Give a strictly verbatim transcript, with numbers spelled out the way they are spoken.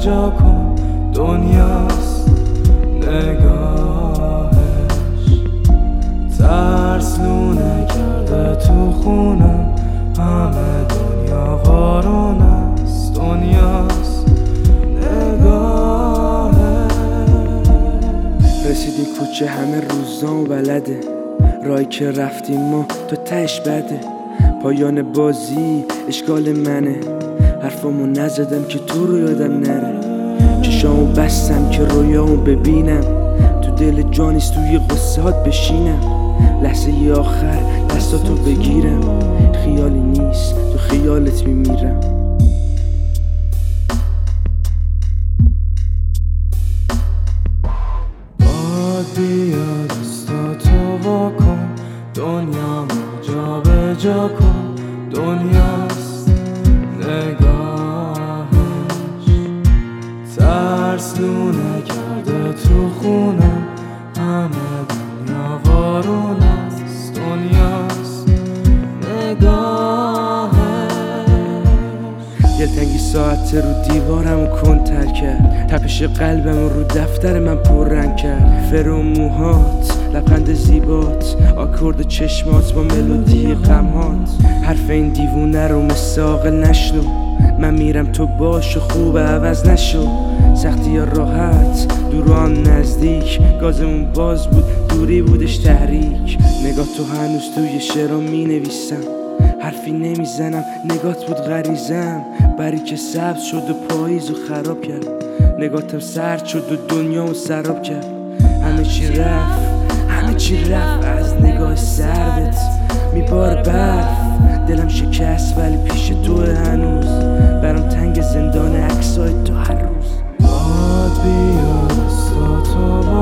جا کن دنیاست نگاهش ترسلونه کرده تو خونم همه دنیا قارون است دنیاست نگاهش رسیدی کوچه همه روزام بلده رای که رفتیم ما تو تش بده پایان بازی اشکال منه حرفامو نزدم که تو رو یادم نره چشامو بستم که رویامو ببینم تو دل جانیست توی قصهات بشینم لحظه ی آخر دستاتو بگیرم خیالی نیست تو خیالت میمیرم باد بیا دستاتو واکن دنیا جا به جا کن دنیاست نگاهش ترسلونه کرده تو خونم همه دنیا قارون است دنیاست نگاهش دلتنگی ساعت رو دیوارم کنتر کرد تپش قلبم رو دفتر من پررنگ کرد فرو موهات لبخند زیبات آکورد چشمات با ملودی غمهات حرف این دیوونه رو مثل عاقل نشنو من میرم تو باش و خوب عوض نشو سختی یا راحت دور آن نزدیک گازمون باز بود دوری بودش تحریک نگاه تو هنوز توی شعرام می نویسم حرفی نمیزنم نگات بود غریزم بری که سبز شد و پاییز و خراب کرد نگاتم سرد شد و دنیا و سراب کرد همه چی رفت همه چی رفت از نگاه سردت میبار برف دلم شکست ولی پیش تو هنوز برام تنگ زندان عکسای تو هر روز باد بیا دستاتو